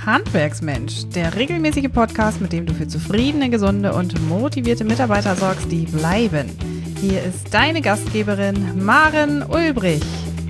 Handwerksmensch, der regelmäßige Podcast, mit dem du für zufriedene, gesunde und motivierte Mitarbeiter sorgst, die bleiben. Hier ist deine Gastgeberin Maren Ulbrich.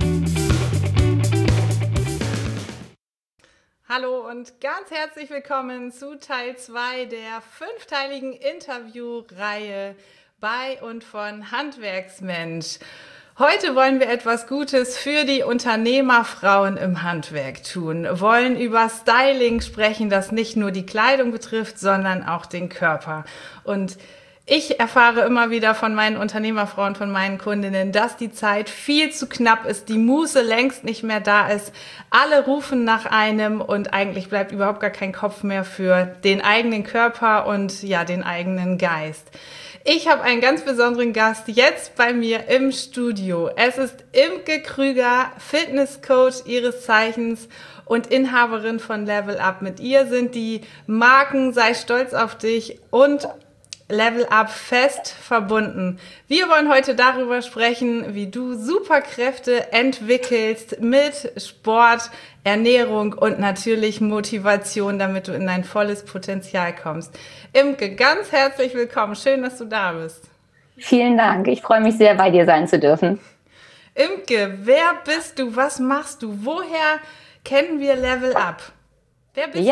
Hallo und ganz herzlich willkommen zu Teil 2 der 5-teiligen Interviewreihe bei und von Handwerksmensch. Heute wollen wir etwas Gutes für die Unternehmerfrauen im Handwerk tun, wollen über Styling sprechen, das nicht nur die Kleidung betrifft, sondern auch den Körper. Und ich erfahre immer wieder von meinen Unternehmerfrauen, von meinen Kundinnen, dass die Zeit viel zu knapp ist, die Muße längst nicht mehr da ist. Alle rufen nach einem und eigentlich bleibt überhaupt gar kein Kopf mehr für den eigenen Körper und ja, den eigenen Geist. Ich habe einen ganz besonderen Gast jetzt bei mir im Studio. Es ist Imke Krüger, Fitnesscoach ihres Zeichens und Inhaberin von Level Up. Mit ihr sind die Marken Sei stolz auf dich und Level Up fest verbunden. Wir wollen heute darüber sprechen, wie du Superkräfte entwickelst mit Sport, Ernährung und natürlich Motivation, damit du in dein volles Potenzial kommst. Imke, ganz herzlich willkommen. Schön, dass du da bist. Vielen Dank. Ich freue mich sehr, bei dir sein zu dürfen. Imke, wer bist du? Was machst du? Woher kennen wir Level Up? Wer bist du?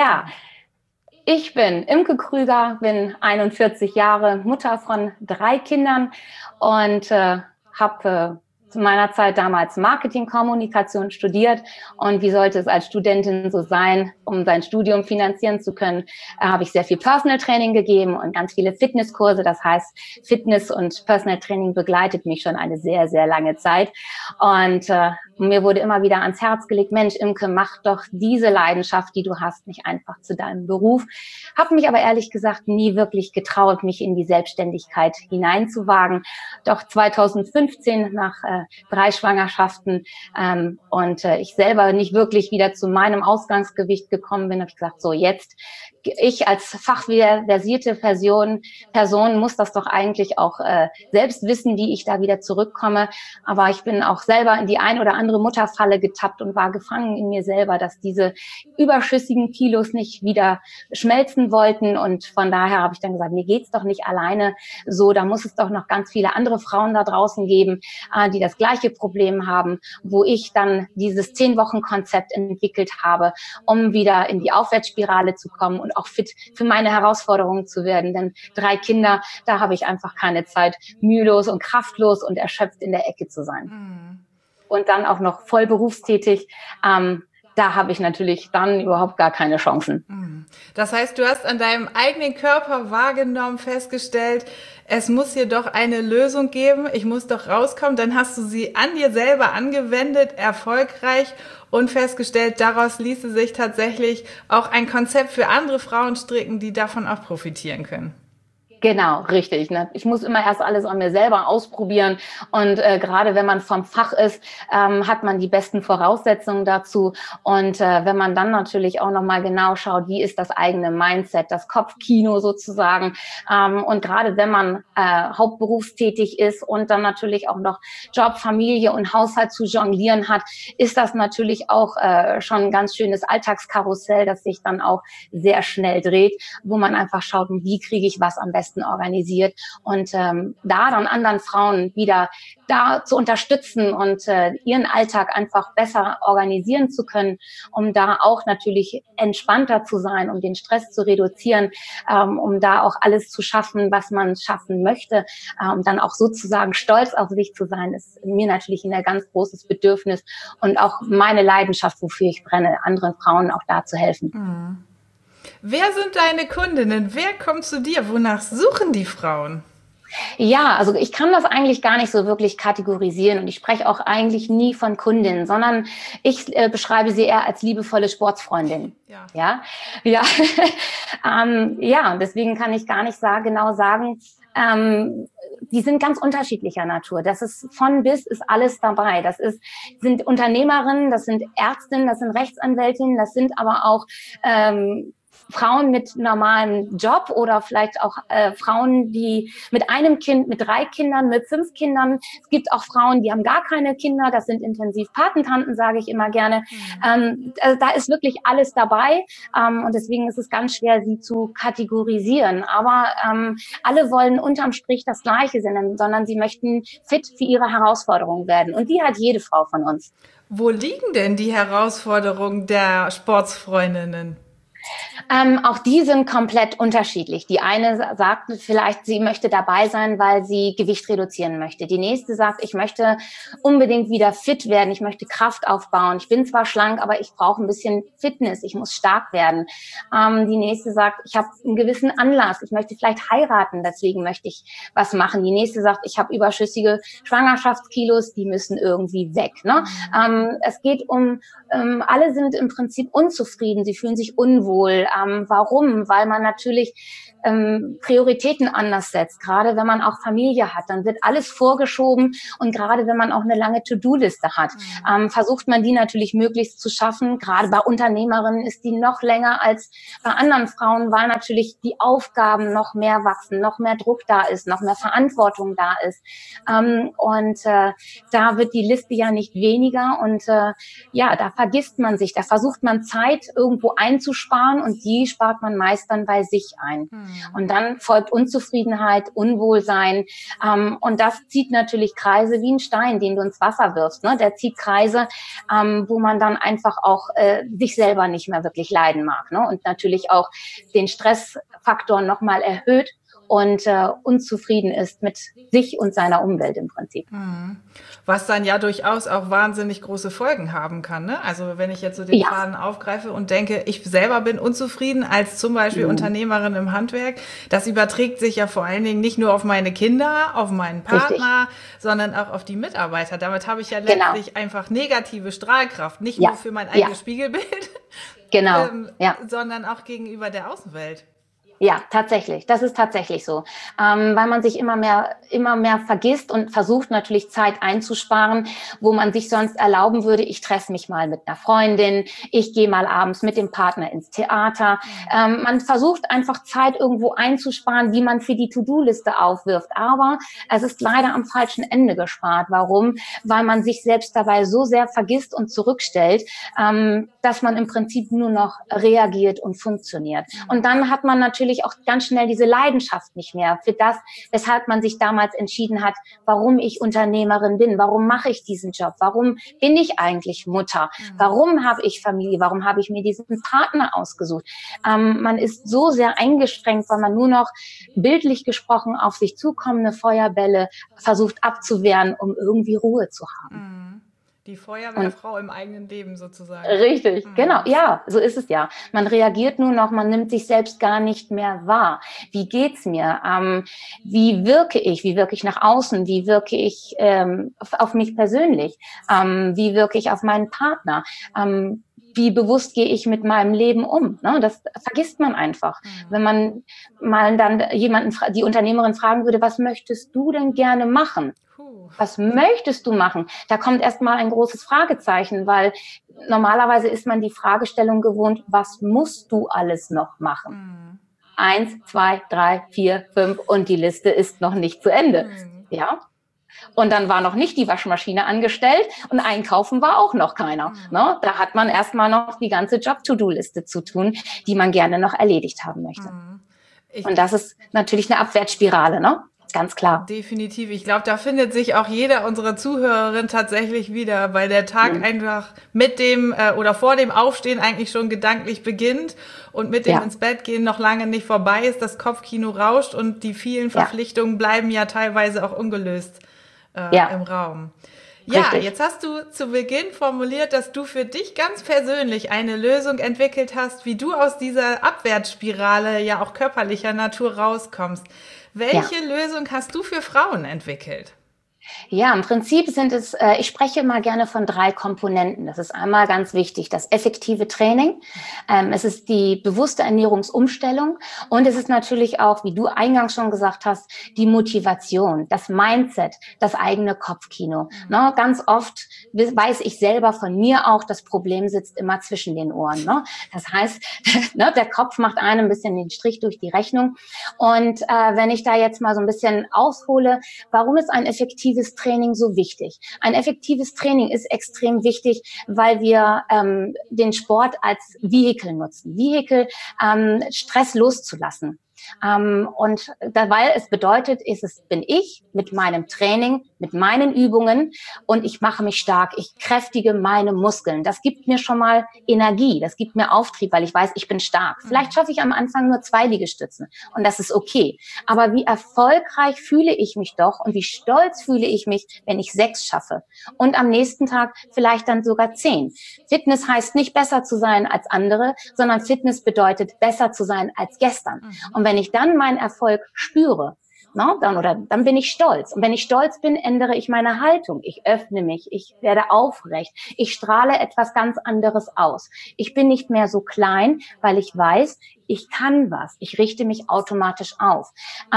Ich bin Imke Krüger, bin 41 Jahre, Mutter von 3 Kindern und habe zu meiner Zeit damals Marketing-Kommunikation studiert. Und wie sollte es als Studentin so sein, um sein Studium finanzieren zu können, habe ich sehr viel Personal Training gegeben und ganz viele Fitnesskurse. Das heißt, Fitness und Personal Training begleitet mich schon eine sehr, sehr lange Zeit. Und mir wurde immer wieder ans Herz gelegt, Mensch, Imke, mach doch diese Leidenschaft, die du hast, nicht einfach zu deinem Beruf. Habe mich aber ehrlich gesagt nie wirklich getraut, mich in die Selbstständigkeit hineinzuwagen. Doch 2015 nach 3 Schwangerschaften und ich selber nicht wirklich wieder zu meinem Ausgangsgewicht gekommen bin, habe ich gesagt, so jetzt, ich als fachversierte Person muss das doch eigentlich auch selbst wissen, wie ich da wieder zurückkomme. Aber ich bin auch selber in die ein oder andere Mutterfalle getappt und war gefangen in mir selber, dass diese überschüssigen Kilos nicht wieder schmelzen wollten. Und von daher habe ich dann gesagt, mir geht's doch nicht alleine so. Da muss es doch noch ganz viele andere Frauen da draußen geben, die das gleiche Problem haben, wo ich dann dieses 10-Wochen-Konzept entwickelt habe, um wieder in die Aufwärtsspirale zu kommen und auch fit für meine Herausforderungen zu werden. Denn 3 Kinder, da habe ich einfach keine Zeit, mühelos und kraftlos und erschöpft in der Ecke zu sein. Und dann auch noch voll berufstätig. Da habe ich natürlich dann überhaupt gar keine Chancen. Das heißt, du hast an deinem eigenen Körper wahrgenommen, festgestellt, es muss hier doch eine Lösung geben, ich muss doch rauskommen. Dann hast du sie an dir selber angewendet, erfolgreich und festgestellt, daraus ließe sich tatsächlich auch ein Konzept für andere Frauen stricken, die davon auch profitieren können. Genau, richtig. Ne? Ich muss immer erst alles an mir selber ausprobieren und gerade wenn man vom Fach ist, hat man die besten Voraussetzungen dazu und wenn man dann natürlich auch nochmal genau schaut, wie ist das eigene Mindset, das Kopfkino sozusagen und gerade wenn man hauptberufstätig ist und dann natürlich auch noch Job, Familie und Haushalt zu jonglieren hat, ist das natürlich auch schon ein ganz schönes Alltagskarussell, das sich dann auch sehr schnell dreht, wo man einfach schaut, wie kriege ich was am besten organisiert und da dann anderen Frauen wieder da zu unterstützen und ihren Alltag einfach besser organisieren zu können, um da auch natürlich entspannter zu sein, um den Stress zu reduzieren, um da auch alles zu schaffen, was man schaffen möchte, dann auch sozusagen stolz auf sich zu sein, ist mir natürlich ein ganz großes Bedürfnis und auch meine Leidenschaft, wofür ich brenne, anderen Frauen auch da zu helfen. Wer sind deine Kundinnen? Wer kommt zu dir? Wonach suchen die Frauen? Ja, also ich kann das eigentlich gar nicht so wirklich kategorisieren und ich spreche auch eigentlich nie von Kundinnen, sondern ich beschreibe sie eher als liebevolle Sportsfreundin. Ja. Ja, deswegen kann ich gar nicht genau sagen, die sind ganz unterschiedlicher Natur. Das ist von bis ist alles dabei. Sind Unternehmerinnen, das sind Ärztinnen, das sind Rechtsanwältinnen, das sind aber auch Frauen mit normalem Job oder vielleicht auch Frauen, die mit einem Kind, mit 3 Kindern, mit 5 Kindern. Es gibt auch Frauen, die haben gar keine Kinder. Das sind Intensiv-Patentanten, sage ich immer gerne. Also da ist wirklich alles dabei. Und deswegen ist es ganz schwer, sie zu kategorisieren. Aber alle wollen unterm Strich das Gleiche sein, sondern sie möchten fit für ihre Herausforderungen werden. Und die hat jede Frau von uns. Wo liegen denn die Herausforderungen der Sportsfreundinnen? Auch die sind komplett unterschiedlich. Die eine sagt vielleicht, sie möchte dabei sein, weil sie Gewicht reduzieren möchte. Die nächste sagt, ich möchte unbedingt wieder fit werden. Ich möchte Kraft aufbauen. Ich bin zwar schlank, aber ich brauche ein bisschen Fitness. Ich muss stark werden. Die nächste sagt, ich habe einen gewissen Anlass. Ich möchte vielleicht heiraten. Deswegen möchte ich was machen. Die nächste sagt, ich habe überschüssige Schwangerschaftskilos. Die müssen irgendwie weg. Ne? Es geht alle sind im Prinzip unzufrieden. Sie fühlen sich unwohl. Warum? Weil man natürlich Prioritäten anders setzt. Gerade wenn man auch Familie hat, dann wird alles vorgeschoben und gerade wenn man auch eine lange To-Do-Liste hat, versucht man die natürlich möglichst zu schaffen. Gerade bei Unternehmerinnen ist die noch länger als bei anderen Frauen, weil natürlich die Aufgaben noch mehr wachsen, noch mehr Druck da ist, noch mehr Verantwortung da ist. Da wird die Liste ja nicht weniger und da vergisst man sich, da versucht man Zeit irgendwo einzusparen und die spart man meist dann bei sich ein. Und dann folgt Unzufriedenheit, Unwohlsein und das zieht natürlich Kreise wie ein Stein, den du ins Wasser wirfst. Ne? Der zieht Kreise, wo man dann einfach auch sich selber nicht mehr wirklich leiden mag, ne? Und natürlich auch den Stressfaktor nochmal erhöht und unzufrieden ist mit sich und seiner Umwelt im Prinzip. Was dann ja durchaus auch wahnsinnig große Folgen haben kann. Ne? Also wenn ich jetzt so den Faden aufgreife und denke, ich selber bin unzufrieden als zum Beispiel Unternehmerin im Handwerk, das überträgt sich ja vor allen Dingen nicht nur auf meine Kinder, auf meinen Partner, sondern auch auf die Mitarbeiter. Damit habe ich ja letztlich einfach negative Strahlkraft, nicht nur für mein eigenes Spiegelbild, sondern auch gegenüber der Außenwelt. Ja, tatsächlich. Das ist tatsächlich so. Weil man sich immer mehr vergisst und versucht natürlich Zeit einzusparen, wo man sich sonst erlauben würde, ich treffe mich mal mit einer Freundin, ich gehe mal abends mit dem Partner ins Theater. Man versucht einfach Zeit irgendwo einzusparen, die man für die To-Do-Liste aufwirft. Aber es ist leider am falschen Ende gespart. Warum? Weil man sich selbst dabei so sehr vergisst und zurückstellt, dass man im Prinzip nur noch reagiert und funktioniert. Und dann hat man natürlich auch ganz schnell diese Leidenschaft nicht mehr für das, weshalb man sich damals entschieden hat, warum ich Unternehmerin bin, warum mache ich diesen Job, warum bin ich eigentlich Mutter, warum habe ich Familie, warum habe ich mir diesen Partner ausgesucht. Man ist so sehr eingeschränkt, weil man nur noch bildlich gesprochen auf sich zukommende Feuerbälle versucht abzuwehren, um irgendwie Ruhe zu haben. Die Feuerwehrfrau im eigenen Leben sozusagen. Richtig, genau. Ja, so ist es ja. Man reagiert nur noch, man nimmt sich selbst gar nicht mehr wahr. Wie geht's mir? Wie wirke ich? Wie wirke ich nach außen? Wie wirke ich auf mich persönlich? Wie wirke ich auf meinen Partner? Wie bewusst gehe ich mit meinem Leben um? Ne? Das vergisst man einfach. Wenn man mal dann die Unternehmerin fragen würde, was möchtest du denn gerne machen? Was möchtest du machen? Da kommt erstmal ein großes Fragezeichen, weil normalerweise ist man die Fragestellung gewohnt, was musst du alles noch machen? 1, 2, 3, 4, 5 und die Liste ist noch nicht zu Ende. Ja. Und dann war noch nicht die Waschmaschine angestellt und einkaufen war auch noch keiner. Ne? Da hat man erstmal noch die ganze Job-To-Do-Liste zu tun, die man gerne noch erledigt haben möchte. Und das ist natürlich eine Abwärtsspirale, ne? Ganz klar. Definitiv. Ich glaube, da findet sich auch jeder unserer Zuhörerinnen tatsächlich wieder, weil der Tag einfach mit dem oder vor dem Aufstehen eigentlich schon gedanklich beginnt und mit dem ins Bett gehen noch lange nicht vorbei ist. Das Kopfkino rauscht und die vielen Verpflichtungen bleiben ja teilweise auch ungelöst im Raum. Ja, richtig. Jetzt hast du zu Beginn formuliert, dass du für dich ganz persönlich eine Lösung entwickelt hast, wie du aus dieser Abwärtsspirale ja auch körperlicher Natur rauskommst. Welche Lösung hast du für Frauen entwickelt? Ja, im Prinzip sind es, ich spreche immer gerne von 3 Komponenten. Das ist einmal ganz wichtig, das effektive Training. Es ist die bewusste Ernährungsumstellung und es ist natürlich auch, wie du eingangs schon gesagt hast, die Motivation, das Mindset, das eigene Kopfkino. Ne? Ganz oft weiß ich selber von mir auch, das Problem sitzt immer zwischen den Ohren. Ne? Das heißt, ne, der Kopf macht einem ein bisschen den Strich durch die Rechnung. Und wenn ich da jetzt mal so ein bisschen aushole, warum ist ein effektives Training so wichtig? Ein effektives Training ist extrem wichtig, weil wir den Sport als Vehikel nutzen. Vehikel, Stress loszulassen. Und weil es bedeutet, bin ich mit meinem Training, mit meinen Übungen und ich mache mich stark, ich kräftige meine Muskeln. Das gibt mir schon mal Energie, das gibt mir Auftrieb, weil ich weiß, ich bin stark. Vielleicht schaffe ich am Anfang nur 2 Liegestützen und das ist okay. Aber wie erfolgreich fühle ich mich doch und wie stolz fühle ich mich, wenn ich 6 schaffe und am nächsten Tag vielleicht dann sogar 10. Fitness heißt nicht besser zu sein als andere, sondern Fitness bedeutet besser zu sein als gestern. Und wenn ich dann meinen Erfolg spüre, dann bin ich stolz. Und wenn ich stolz bin, ändere ich meine Haltung. Ich öffne mich, ich werde aufrecht. Ich strahle etwas ganz anderes aus. Ich bin nicht mehr so klein, weil ich weiß, ich kann was. Ich richte mich automatisch auf.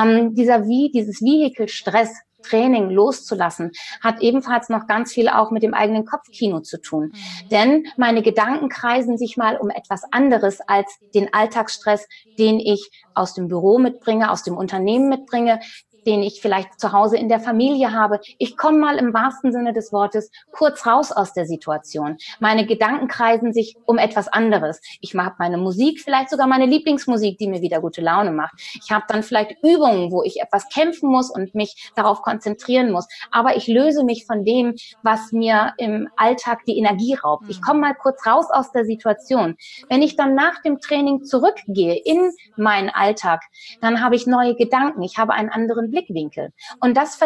Dieses Vehikel Stress, Training loszulassen, hat ebenfalls noch ganz viel auch mit dem eigenen Kopfkino zu tun. Denn meine Gedanken kreisen sich mal um etwas anderes als den Alltagsstress, den ich aus dem Büro mitbringe, aus dem Unternehmen mitbringe, den ich vielleicht zu Hause in der Familie habe. Ich komme mal im wahrsten Sinne des Wortes kurz raus aus der Situation. Meine Gedanken kreisen sich um etwas anderes. Ich habe meine Musik, vielleicht sogar meine Lieblingsmusik, die mir wieder gute Laune macht. Ich habe dann vielleicht Übungen, wo ich etwas kämpfen muss und mich darauf konzentrieren muss. Aber ich löse mich von dem, was mir im Alltag die Energie raubt. Ich komme mal kurz raus aus der Situation. Wenn ich dann nach dem Training zurückgehe in meinen Alltag, dann habe ich neue Gedanken. Ich habe einen anderen Blickwinkel. Und das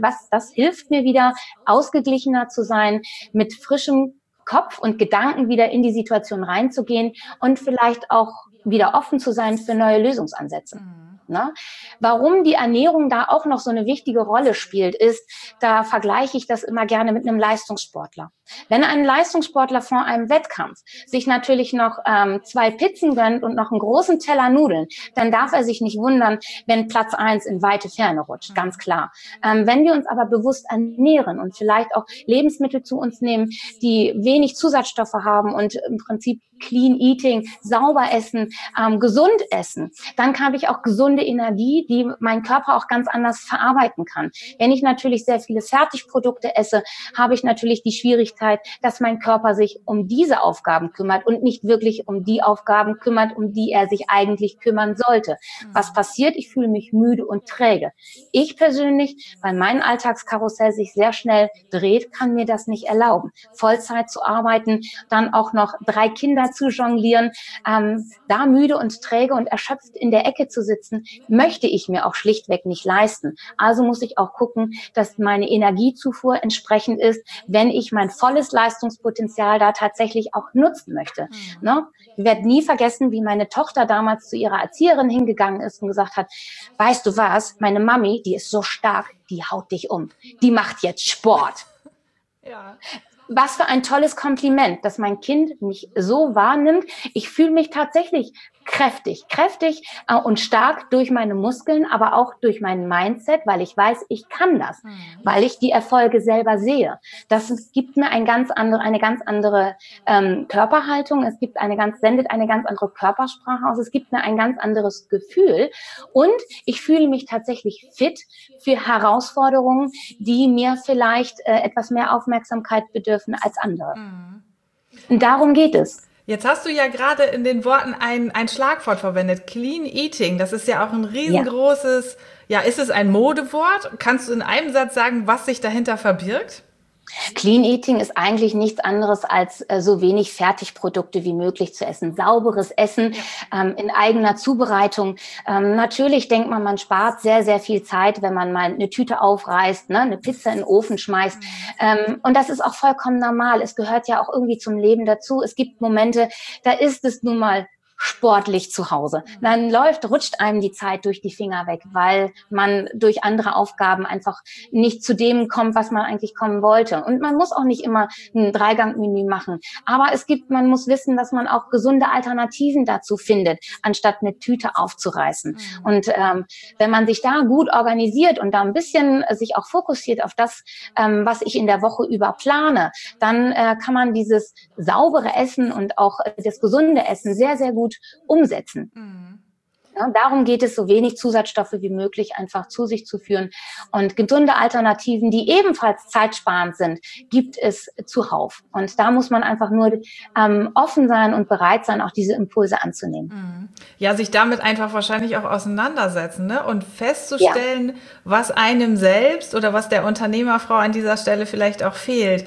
hilft mir wieder, ausgeglichener zu sein, mit frischem Kopf und Gedanken wieder in die Situation reinzugehen und vielleicht auch wieder offen zu sein für neue Lösungsansätze. Ne? Warum die Ernährung da auch noch so eine wichtige Rolle spielt, ist, da vergleiche ich das immer gerne mit einem Leistungssportler. Wenn ein Leistungssportler vor einem Wettkampf sich natürlich noch 2 Pizzen gönnt und noch einen großen Teller Nudeln, dann darf er sich nicht wundern, wenn Platz 1 in weite Ferne rutscht, ganz klar. Wenn wir uns aber bewusst ernähren und vielleicht auch Lebensmittel zu uns nehmen, die wenig Zusatzstoffe haben und im Prinzip Clean Eating, sauber essen, gesund essen, dann habe ich auch gesunde Energie, die mein Körper auch ganz anders verarbeiten kann. Wenn ich natürlich sehr viele Fertigprodukte esse, habe ich natürlich die Schwierigkeit, dass mein Körper sich um diese Aufgaben kümmert und nicht wirklich um die Aufgaben kümmert, um die er sich eigentlich kümmern sollte. Was passiert? Ich fühle mich müde und träge. Ich persönlich, weil mein Alltagskarussell sich sehr schnell dreht, kann mir das nicht erlauben. Vollzeit zu arbeiten, dann auch noch 3 Kinder zu jonglieren, da müde und träge und erschöpft in der Ecke zu sitzen, möchte ich mir auch schlichtweg nicht leisten. Also muss ich auch gucken, dass meine Energiezufuhr entsprechend ist, wenn ich mein volles Leistungspotenzial da tatsächlich auch nutzen möchte. Ne? Ich werde nie vergessen, wie meine Tochter damals zu ihrer Erzieherin hingegangen ist und gesagt hat, weißt du was, meine Mami, die ist so stark, die haut dich um. Die macht jetzt Sport. Ja. Was für ein tolles Kompliment, dass mein Kind mich so wahrnimmt. Ich fühle mich tatsächlich kräftig und stark durch meine Muskeln, aber auch durch mein Mindset, weil ich weiß, ich kann das, weil ich die Erfolge selber sehe. Das gibt mir eine ganz andere Körperhaltung. Sendet eine ganz andere Körpersprache aus. Es gibt mir ein ganz anderes Gefühl und ich fühle mich tatsächlich fit für Herausforderungen, die mir vielleicht etwas mehr Aufmerksamkeit bedürfen als andere. Und darum geht es. Jetzt hast du ja gerade in den Worten ein Schlagwort verwendet, Clean Eating. Das ist ja auch ein riesengroßes, ist es ein Modewort? Kannst du in einem Satz sagen, was sich dahinter verbirgt? Clean Eating ist eigentlich nichts anderes als so wenig Fertigprodukte wie möglich zu essen. Sauberes Essen in eigener Zubereitung. Natürlich denkt man spart sehr, sehr viel Zeit, wenn man mal eine Tüte aufreißt, ne, eine Pizza in den Ofen schmeißt. Und das ist auch vollkommen normal. Es gehört ja auch irgendwie zum Leben dazu. Es gibt Momente, da ist es nun mal sportlich zu Hause. Dann rutscht einem die Zeit durch die Finger weg, weil man durch andere Aufgaben einfach nicht zu dem kommt, was man eigentlich kommen wollte. Und man muss auch nicht immer ein Dreigang-Menü machen. Aber man muss wissen, dass man auch gesunde Alternativen dazu findet, anstatt eine Tüte aufzureißen. Und wenn man sich da gut organisiert und da ein bisschen sich auch fokussiert auf das, was ich in der Woche über plane, dann kann man dieses saubere Essen und auch das gesunde Essen sehr, sehr gut umsetzen. Ja, darum geht es, so wenig Zusatzstoffe wie möglich einfach zu sich zu führen. Und gesunde Alternativen, die ebenfalls zeitsparend sind, gibt es zuhauf. Und da muss man einfach nur offen sein und bereit sein, auch diese Impulse anzunehmen. Ja, sich damit einfach wahrscheinlich auch auseinandersetzen, ne? Und festzustellen, was einem selbst oder was der Unternehmerfrau an dieser Stelle vielleicht auch fehlt.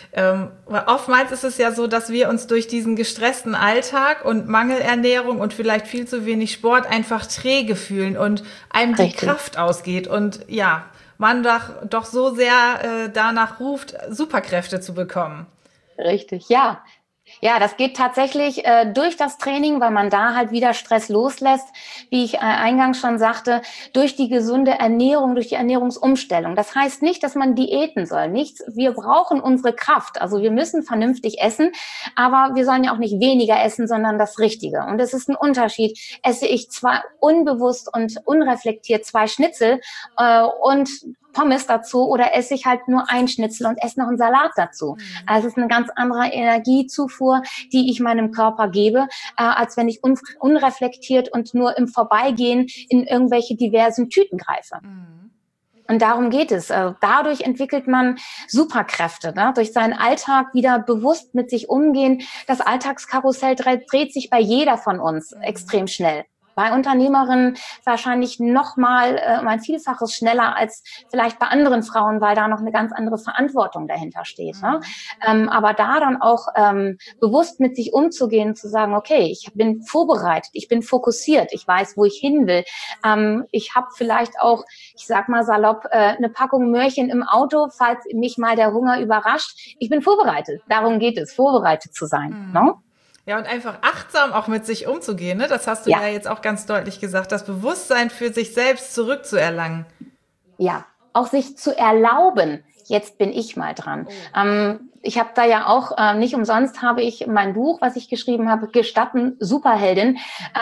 Oftmals ist es ja so, dass wir uns durch diesen gestressten Alltag und Mangelernährung und vielleicht viel zu wenig Sport einfach träge fühlen und einem die Kraft ausgeht und ja, man doch so sehr danach ruft, Superkräfte zu bekommen. Richtig, ja. Ja, das geht tatsächlich durch das Training, weil man da halt wieder Stress loslässt, wie ich eingangs schon sagte, durch die gesunde Ernährung, durch die Ernährungsumstellung. Das heißt nicht, dass man diäten soll. Nichts. Wir brauchen unsere Kraft. Also wir müssen vernünftig essen, aber wir sollen ja auch nicht weniger essen, sondern das Richtige. Und es ist ein Unterschied. Esse ich zwar unbewusst und unreflektiert 2 Schnitzel und Pommes dazu oder esse ich halt nur ein Schnitzel und esse noch einen Salat dazu. Also es ist eine ganz andere Energiezufuhr, die ich meinem Körper gebe, als wenn ich unreflektiert und nur im Vorbeigehen in irgendwelche diversen Tüten greife. Und darum geht es. Dadurch entwickelt man Superkräfte, ne? Durch seinen Alltag wieder bewusst mit sich umgehen. Das Alltagskarussell dreht sich bei jeder von uns extrem schnell. Bei Unternehmerinnen wahrscheinlich noch mal um ein Vielfaches schneller als vielleicht bei anderen Frauen, weil da noch eine ganz andere Verantwortung dahinter steht. Ne? Aber da dann auch bewusst mit sich umzugehen, zu sagen, okay, ich bin vorbereitet, ich bin fokussiert, ich weiß, wo ich hin will. Ich habe vielleicht auch, ich sag mal salopp, eine Packung Möhrchen im Auto, falls mich mal der Hunger überrascht. Ich bin vorbereitet. Darum geht es, vorbereitet zu sein. Ne? Ja, und einfach achtsam auch mit sich umzugehen, ne? Das hast du ja jetzt auch ganz deutlich gesagt, das Bewusstsein für sich selbst zurückzuerlangen. Ja, auch sich zu erlauben, jetzt bin ich mal dran. Ich habe da ja auch, nicht umsonst habe ich mein Buch, was ich geschrieben habe, Gestatten Superheldin.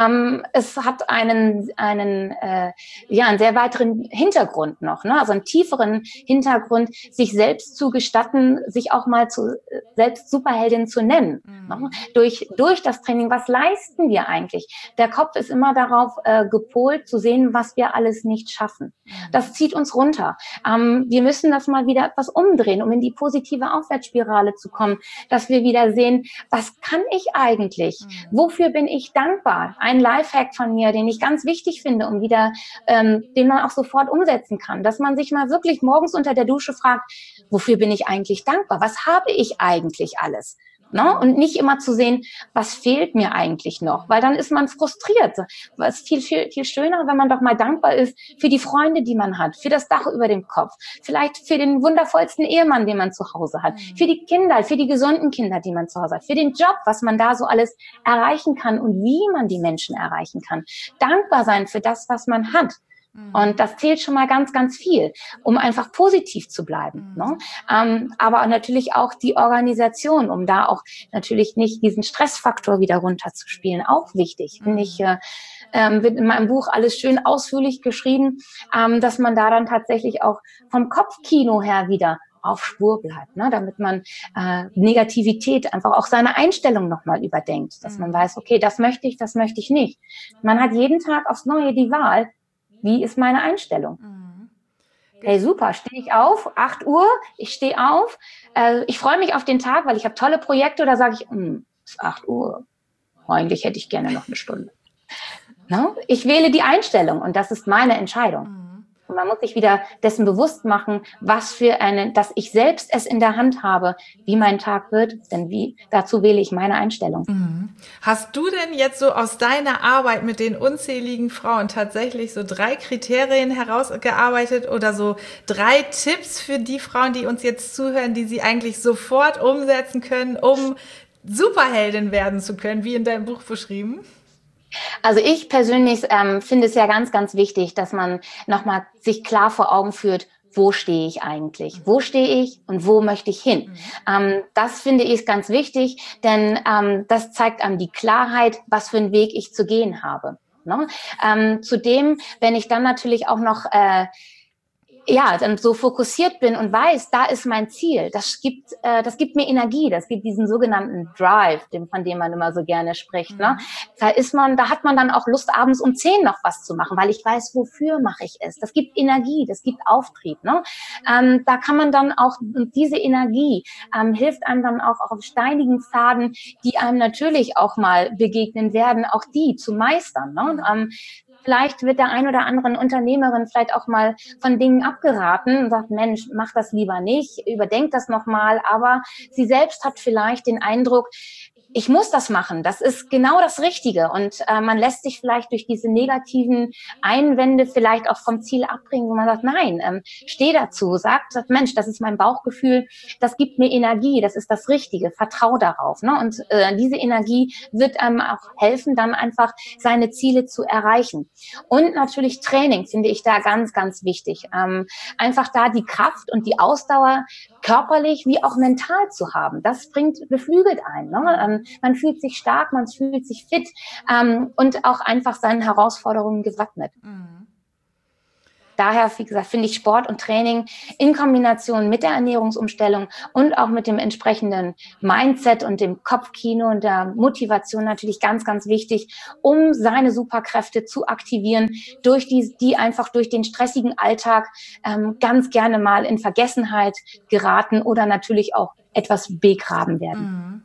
Es hat einen sehr weiteren Hintergrund noch, ne? Also einen tieferen Hintergrund, sich selbst zu gestatten, sich auch mal selbst Superheldin zu nennen. Ne? Durch das Training, was leisten wir eigentlich? Der Kopf ist immer darauf gepolt, zu sehen, was wir alles nicht schaffen. Das zieht uns runter. Wir müssen das mal wieder etwas umdrehen, um in die positive Aufwärtsspirale zu kommen, dass wir wieder sehen, was kann ich eigentlich? Wofür bin ich dankbar? Ein Lifehack von mir, den ich ganz wichtig finde, um wieder, den man auch sofort umsetzen kann, dass man sich mal wirklich morgens unter der Dusche fragt, wofür bin ich eigentlich dankbar? Was habe ich eigentlich alles? Ne? Und nicht immer zu sehen, was fehlt mir eigentlich noch, weil dann ist man frustriert. Es ist viel, viel, viel schöner, wenn man doch mal dankbar ist für die Freunde, die man hat, für das Dach über dem Kopf, vielleicht für den wundervollsten Ehemann, den man zu Hause hat, für die Kinder, für die gesunden Kinder, die man zu Hause hat, für den Job, was man da so alles erreichen kann und wie man die Menschen erreichen kann. Dankbar sein für das, was man hat. Und das zählt schon mal ganz, ganz viel, um einfach positiv zu bleiben. Ne? Aber natürlich auch die Organisation, um da auch natürlich nicht diesen Stressfaktor wieder runterzuspielen, auch wichtig. Finde ich, wird in meinem Buch alles schön ausführlich geschrieben, dass man da dann tatsächlich auch vom Kopfkino her wieder auf Spur bleibt, ne? Damit man Negativität, einfach auch seine Einstellung nochmal überdenkt, dass man weiß, okay, das möchte ich nicht. Man hat jeden Tag aufs Neue die Wahl, wie ist meine Einstellung? Hey, super, stehe ich auf, 8 Uhr, ich stehe auf, ich freue mich auf den Tag, weil ich habe tolle Projekte, oder sage ich, es ist 8 Uhr, eigentlich hätte ich gerne noch eine Stunde. No? Ich wähle die Einstellung und das ist meine Entscheidung. Und man muss sich wieder dessen bewusst machen, dass ich selbst es in der Hand habe, wie mein Tag wird, denn dazu wähle ich meine Einstellung. Hast du denn jetzt so aus deiner Arbeit mit den unzähligen Frauen tatsächlich so 3 Kriterien herausgearbeitet oder so 3 Tipps für die Frauen, die uns jetzt zuhören, die sie eigentlich sofort umsetzen können, um Superheldin werden zu können, wie in deinem Buch beschrieben? Also ich persönlich finde es ja ganz, ganz wichtig, dass man nochmal sich klar vor Augen führt, wo stehe ich eigentlich? Wo stehe ich und wo möchte ich hin? Das finde ich ganz wichtig, denn das zeigt einem die Klarheit, was für einen Weg ich zu gehen habe. Ne? Zudem, wenn ich dann natürlich auch noch dann so fokussiert bin und weiß, da ist mein Ziel, das gibt mir Energie, das gibt diesen sogenannten Drive, von dem man immer so gerne spricht. Ne? Da hat man dann auch Lust, abends um 10 noch was zu machen, weil ich weiß, wofür mache ich es. Das gibt Energie, das gibt Auftrieb. Ne? Da kann man dann auch, diese Energie hilft einem dann auch auf steinigen Pfaden, die einem natürlich auch mal begegnen werden, auch die zu meistern. Ne? Vielleicht wird der ein oder anderen Unternehmerin vielleicht auch mal von Dingen abgeraten und sagt, Mensch, mach das lieber nicht, überdenk das nochmal. Aber sie selbst hat vielleicht den Eindruck, ich muss das machen, das ist genau das Richtige. Und man lässt sich vielleicht durch diese negativen Einwände vielleicht auch vom Ziel abbringen, wo man sagt, nein, steh dazu, sagt, Mensch, das ist mein Bauchgefühl, das gibt mir Energie, das ist das Richtige, vertrau darauf. Ne? Und diese Energie wird einem auch helfen, dann einfach seine Ziele zu erreichen. Und natürlich Training finde ich da ganz, ganz wichtig. Einfach da die Kraft und die Ausdauer körperlich wie auch mental zu haben. Das beflügelt einen. Ne? Man fühlt sich stark, man fühlt sich fit und auch einfach seinen Herausforderungen gewappnet. Daher, wie gesagt, finde ich Sport und Training in Kombination mit der Ernährungsumstellung und auch mit dem entsprechenden Mindset und dem Kopfkino und der Motivation natürlich ganz, ganz wichtig, um seine Superkräfte zu aktivieren, die einfach durch den stressigen Alltag ganz gerne mal in Vergessenheit geraten oder natürlich auch etwas begraben werden.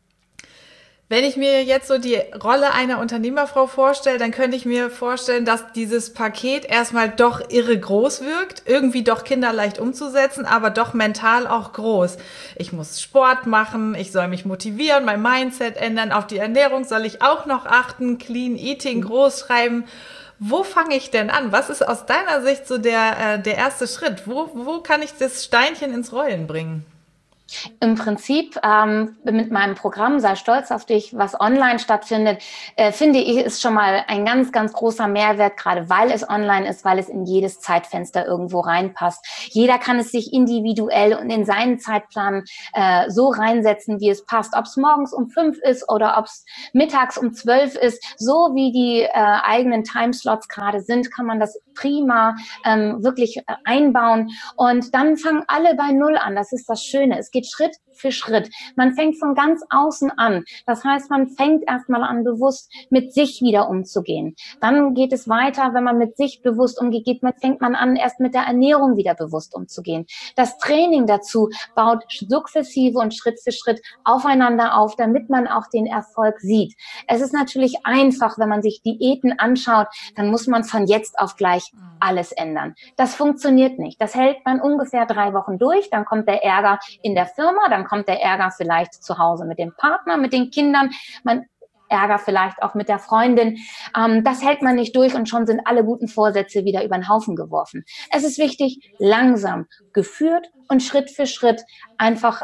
Wenn ich mir jetzt so die Rolle einer Unternehmerfrau vorstelle, dann könnte ich mir vorstellen, dass dieses Paket erstmal doch irre groß wirkt, irgendwie doch kinderleicht umzusetzen, aber doch mental auch groß. Ich muss Sport machen, ich soll mich motivieren, mein Mindset ändern, auf die Ernährung soll ich auch noch achten, Clean Eating groß schreiben. Wo fange ich denn an? Was ist aus deiner Sicht so der erste Schritt? Wo kann ich das Steinchen ins Rollen bringen? Im Prinzip mit meinem Programm Sei stolz auf dich, was online stattfindet, finde ich, ist schon mal ein ganz, ganz großer Mehrwert, gerade weil es online ist, weil es in jedes Zeitfenster irgendwo reinpasst. Jeder kann es sich individuell und in seinen Zeitplan so reinsetzen, wie es passt. Ob es morgens um 5 ist oder ob es mittags um 12 ist, so wie die eigenen Timeslots gerade sind, kann man das prima wirklich einbauen. Und dann fangen alle bei Null an. Das ist das Schöne. Es geht Schritt für Schritt. Man fängt von ganz außen an. Das heißt, man fängt erstmal an, bewusst mit sich wieder umzugehen. Dann geht es weiter, wenn man mit sich bewusst umgeht, fängt man an, erst mit der Ernährung wieder bewusst umzugehen. Das Training dazu baut sukzessive und Schritt für Schritt aufeinander auf, damit man auch den Erfolg sieht. Es ist natürlich einfach, wenn man sich Diäten anschaut, dann muss man von jetzt auf gleich alles ändern. Das funktioniert nicht. Das hält man ungefähr 3 Wochen durch, dann kommt der Ärger in der Firma, dann kommt der Ärger vielleicht zu Hause mit dem Partner, mit den Kindern, Ärger vielleicht auch mit der Freundin. Das hält man nicht durch und schon sind alle guten Vorsätze wieder über den Haufen geworfen. Es ist wichtig, langsam, geführt und Schritt für Schritt einfach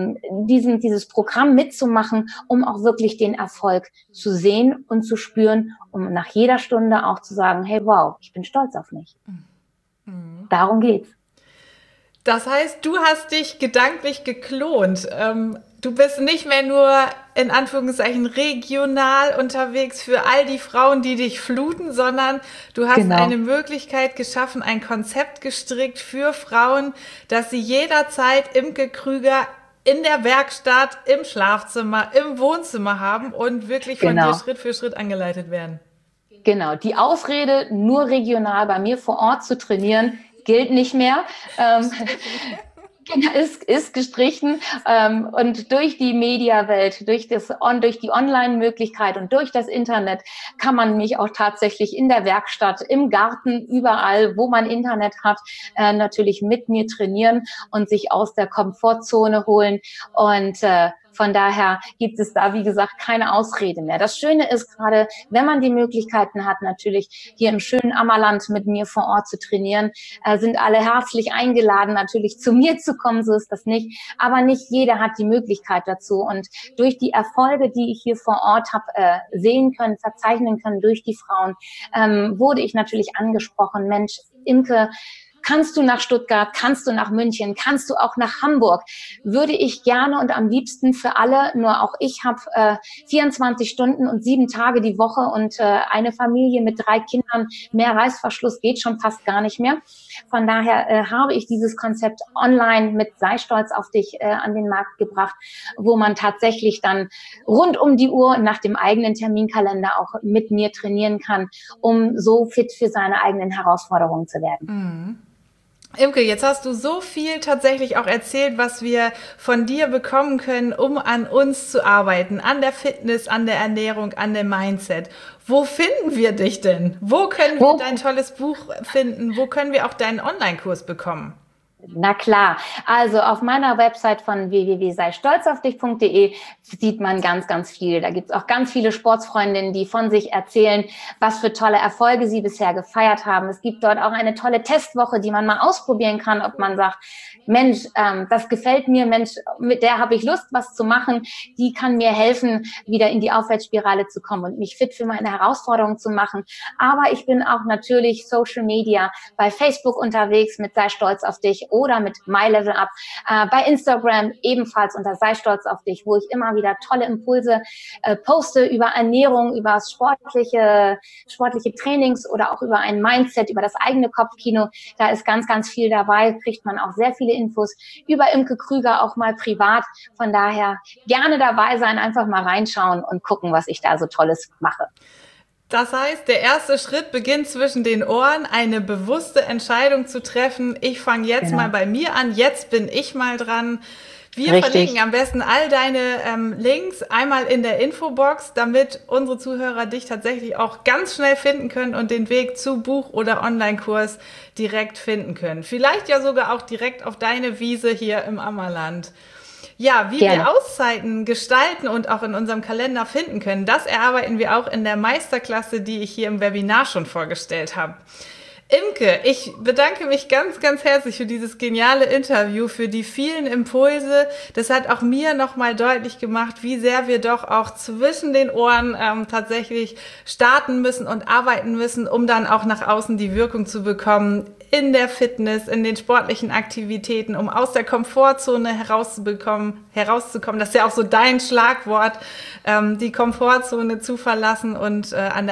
dieses Programm mitzumachen, um auch wirklich den Erfolg zu sehen und zu spüren, um nach jeder Stunde auch zu sagen, hey, wow, ich bin stolz auf mich. Darum geht's. Das heißt, du hast dich gedanklich geklont. Du bist nicht mehr nur in Anführungszeichen regional unterwegs für all die Frauen, die dich fluten, sondern du hast eine Möglichkeit geschaffen, ein Konzept gestrickt für Frauen, dass sie jederzeit Imke Krüger in der Werkstatt, im Schlafzimmer, im Wohnzimmer haben und wirklich von dir Schritt für Schritt angeleitet werden. Genau, die Ausrede, nur regional bei mir vor Ort zu trainieren, gilt nicht mehr. Ist gestrichen und durch die Mediawelt, durch die Online-Möglichkeit und durch das Internet kann man mich auch tatsächlich in der Werkstatt, im Garten, überall, wo man Internet hat, natürlich mit mir trainieren und sich aus der Komfortzone holen und Von daher gibt es da, wie gesagt, keine Ausrede mehr. Das Schöne ist gerade, wenn man die Möglichkeiten hat, natürlich hier im schönen Ammerland mit mir vor Ort zu trainieren, sind alle herzlich eingeladen, natürlich zu mir zu kommen, so ist das nicht. Aber nicht jeder hat die Möglichkeit dazu. Und durch die Erfolge, die ich hier vor Ort habe sehen können, verzeichnen können durch die Frauen, wurde ich natürlich angesprochen, Mensch, Imke, kannst du nach Stuttgart, kannst du nach München, kannst du auch nach Hamburg? Würde ich gerne und am liebsten für alle, nur auch ich habe 24 Stunden und 7 Tage die Woche und eine Familie mit 3 Kindern, mehr Reißverschluss geht schon fast gar nicht mehr. Von daher habe ich dieses Konzept online mit Sei stolz auf dich an den Markt gebracht, wo man tatsächlich dann rund um die Uhr nach dem eigenen Terminkalender auch mit mir trainieren kann, um so fit für seine eigenen Herausforderungen zu werden. Mhm. Imke, jetzt hast du so viel tatsächlich auch erzählt, was wir von dir bekommen können, um an uns zu arbeiten, an der Fitness, an der Ernährung, an dem Mindset. Wo finden wir dich denn? Wo können wir dein tolles Buch finden? Wo können wir auch deinen Online-Kurs bekommen? Na klar, also auf meiner Website von www.seistolzaufdich.de sieht man ganz, ganz viel. Da gibt's auch ganz viele Sportsfreundinnen, die von sich erzählen, was für tolle Erfolge sie bisher gefeiert haben. Es gibt dort auch eine tolle Testwoche, die man mal ausprobieren kann, ob man sagt, Mensch, das gefällt mir, Mensch, mit der habe ich Lust, was zu machen. Die kann mir helfen, wieder in die Aufwärtsspirale zu kommen und mich fit für meine Herausforderungen zu machen. Aber ich bin auch natürlich Social Media bei Facebook unterwegs mit Sei stolz auf dich oder mit My Level Up, bei Instagram ebenfalls unter Sei stolz auf dich, wo ich immer wieder tolle Impulse poste über Ernährung, über sportliche Trainings oder auch über ein Mindset, über das eigene Kopfkino. Da ist ganz, ganz viel dabei, kriegt man auch sehr viele Infos über Imke Krüger, auch mal privat. Von daher gerne dabei sein, einfach mal reinschauen und gucken, was ich da so Tolles mache. Das heißt, der erste Schritt beginnt zwischen den Ohren, eine bewusste Entscheidung zu treffen. Ich fange jetzt mal bei mir an, jetzt bin ich mal dran. Wir verlinken am besten all deine Links einmal in der Infobox, damit unsere Zuhörer dich tatsächlich auch ganz schnell finden können und den Weg zu Buch oder Online-Kurs direkt finden können. Vielleicht ja sogar auch direkt auf deine Wiese hier im Ammerland. Ja, wie wir Auszeiten gestalten und auch in unserem Kalender finden können, das erarbeiten wir auch in der Meisterklasse, die ich hier im Webinar schon vorgestellt habe. Imke, ich bedanke mich ganz, ganz herzlich für dieses geniale Interview, für die vielen Impulse. Das hat auch mir nochmal deutlich gemacht, wie sehr wir doch auch zwischen den Ohren tatsächlich starten müssen und arbeiten müssen, um dann auch nach außen die Wirkung zu bekommen in der Fitness, in den sportlichen Aktivitäten, um aus der Komfortzone herauszukommen. Das ist ja auch so dein Schlagwort, die Komfortzone zu verlassen und am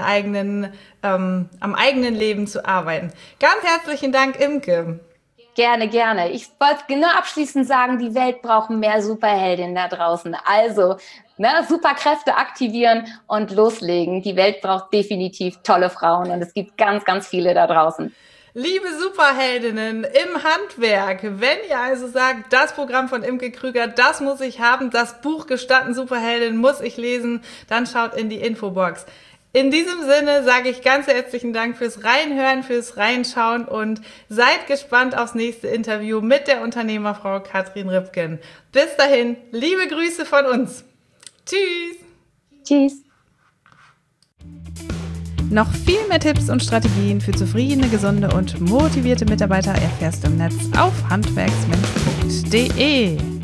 eigenen Leben zu arbeiten. Ganz herzlichen Dank, Imke. Gerne, gerne. Ich wollte nur abschließend sagen, die Welt braucht mehr Superheldinnen da draußen. Also, Superkräfte aktivieren und loslegen. Die Welt braucht definitiv tolle Frauen und es gibt ganz, ganz viele da draußen. Liebe Superheldinnen im Handwerk, wenn ihr also sagt, das Programm von Imke Krüger, das muss ich haben, das Buch Gestatten Superheldin muss ich lesen, dann schaut in die Infobox. In diesem Sinne sage ich ganz herzlichen Dank fürs Reinhören, fürs Reinschauen und seid gespannt aufs nächste Interview mit der Unternehmerfrau Katrin Ripken. Bis dahin, liebe Grüße von uns. Tschüss. Tschüss. Noch viel mehr Tipps und Strategien für zufriedene, gesunde und motivierte Mitarbeiter erfährst du im Netz auf handwerksmensch.de.